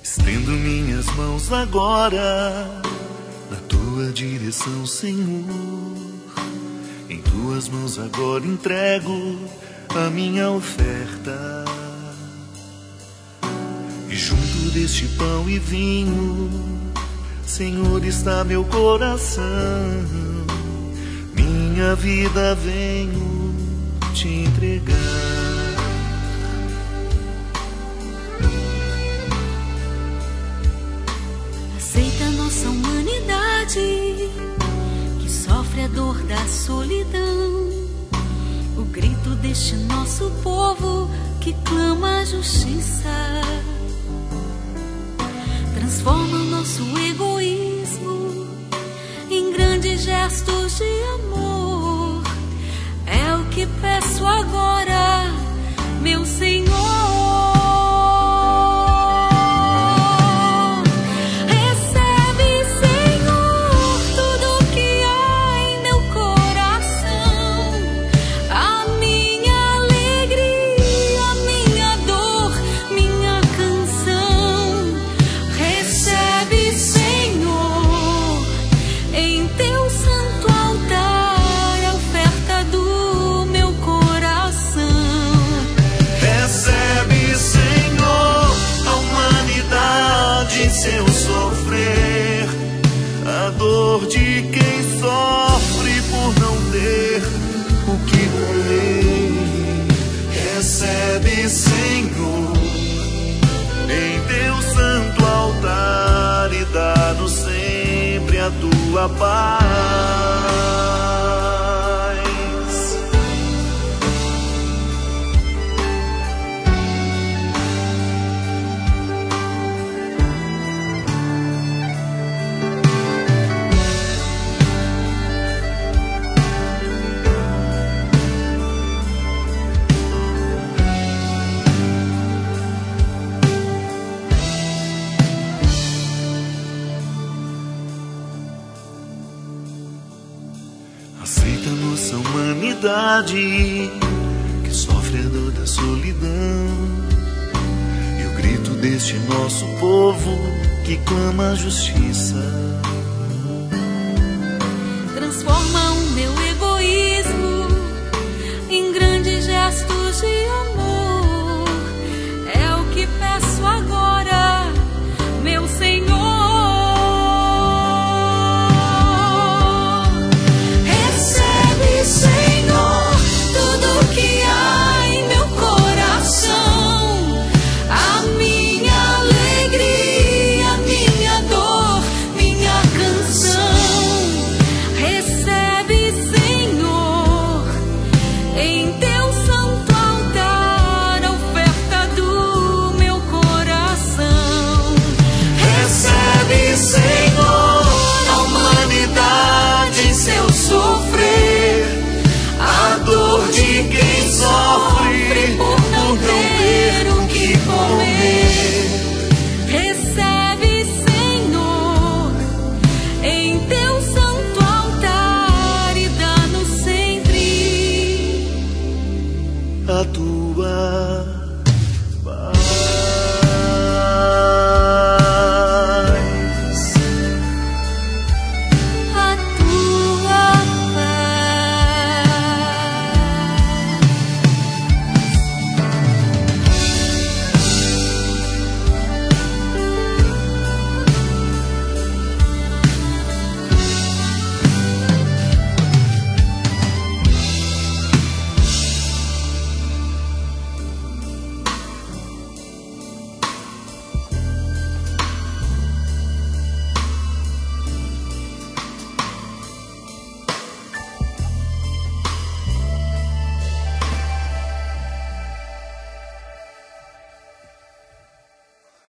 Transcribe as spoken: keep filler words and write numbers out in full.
Estendo minhas mãos agora na tua direção, Senhor. Em tuas mãos agora entrego a minha oferta. E junto deste pão e vinho, Senhor, está meu coração. Minha vida venho te entregar. Aceita nossa humanidade, que sofre a dor da solidão. O grito deste nosso povo que clama a justiça. Transforma nosso egoísmo em grandes gestos de amor. É o que peço agora, meu Senhor. Seu sofrer, a dor de quem sofre por não ter o que comer. Recebe, Senhor, em teu santo altar e dá-nos sempre a tua paz. Aceita nossa humanidade, que sofre a dor da solidão, e o grito deste nosso povo que clama a justiça. Transforma o meu egoísmo em grandes gestos de amor.